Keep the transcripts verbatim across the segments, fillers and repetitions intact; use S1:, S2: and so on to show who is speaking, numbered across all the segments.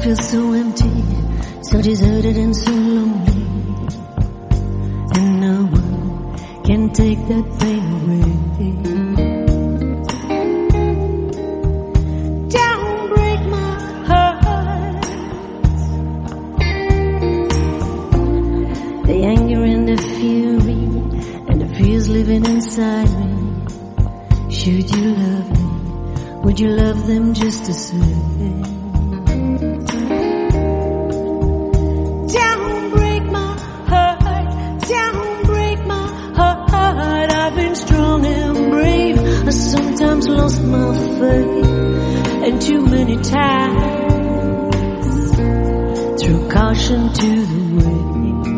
S1: feel so empty, so deserted and so lonely, and no one can take that pain away. Don't break my heart. The anger and the fury and the fears living inside me. Should you love me, would you love them just the same? Don't break my heart, don't break my heart. I've been strong and brave, I sometimes lost my faith, and too many times threw caution to the wind.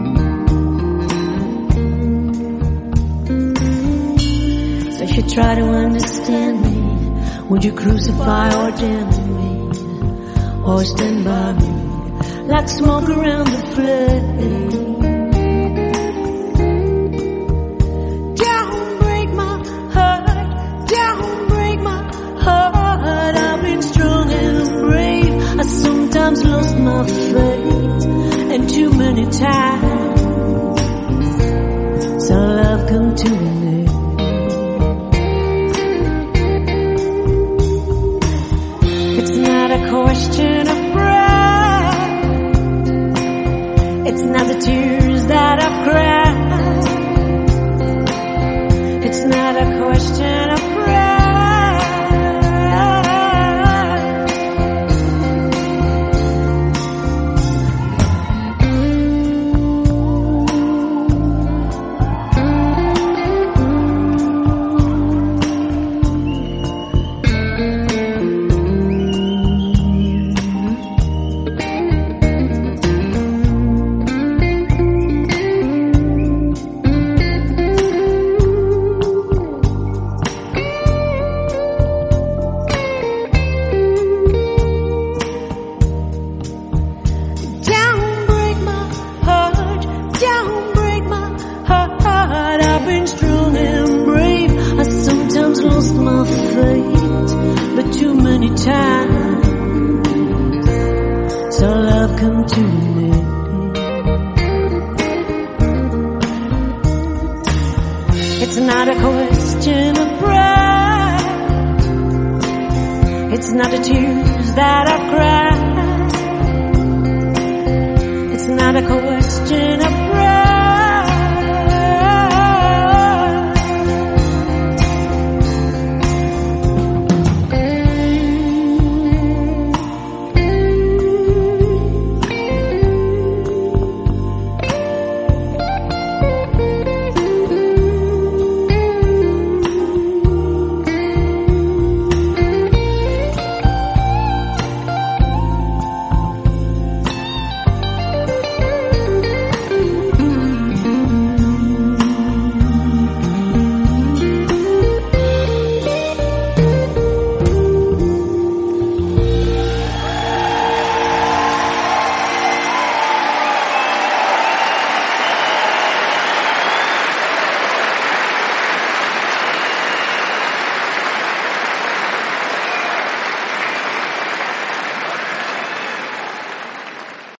S1: So if you try to understand me, would you crucify or damn me, or stand by me like smoke around the flame? Don't break my heart, don't break my heart. I've been strong and brave, I sometimes lost my faith, and too many times so love come to an end. It's not a question of pride, it's not the tears that I've cried, it's not a question of pride. Lost my faith, but too many times so love come to an end. It's not a question of pride, it's not the tears that I've cried,